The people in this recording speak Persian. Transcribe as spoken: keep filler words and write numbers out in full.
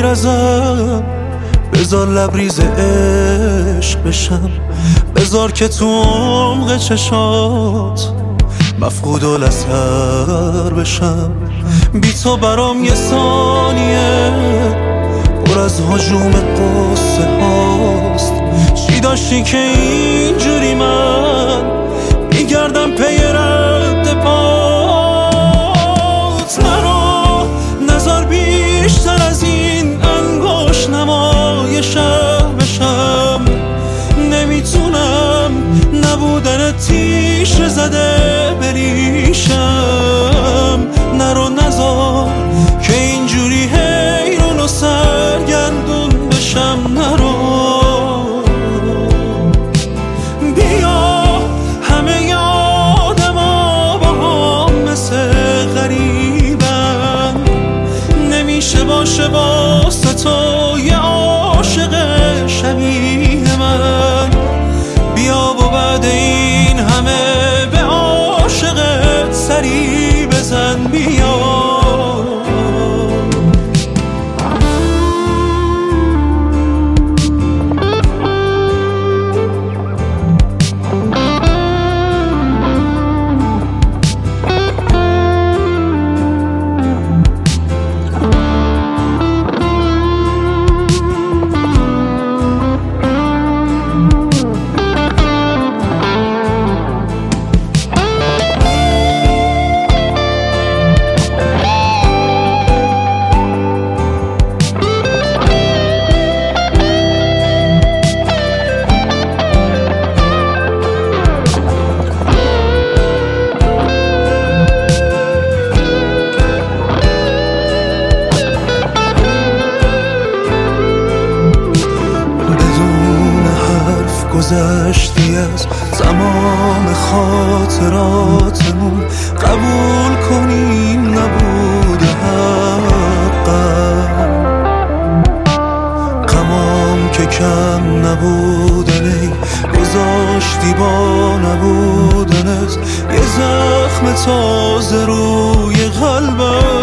ازم، بذار لبریز عشق بشم، بذار که تو عمق چشات مفقود الاثر بشم. بی تو برام یه ثانیه پر از هجوم قصه هاست. چی داشتی که اینجوری من میگردم پی رد پات؟ نرو نظر بیشتر از این انگشت نمای شهر بشم. نمیتونم نبودن تیشه زده بریشم. نرو نذار که اینجوری حیرون و سرگردون بشم. نرو بیا همه یادم ها با هم مثل غریبن. نمیشه باشه واسه تو یه عاشق شبیه من. بیا و بعد این همه به عاشقت سری بزن. بیا گذشتی از تمام خاطراتمون. قبول کنیم نبوده حقم. غمام که کم نبودن ای گذاشتی با نبودنت یه زخم تازه روی قلبم.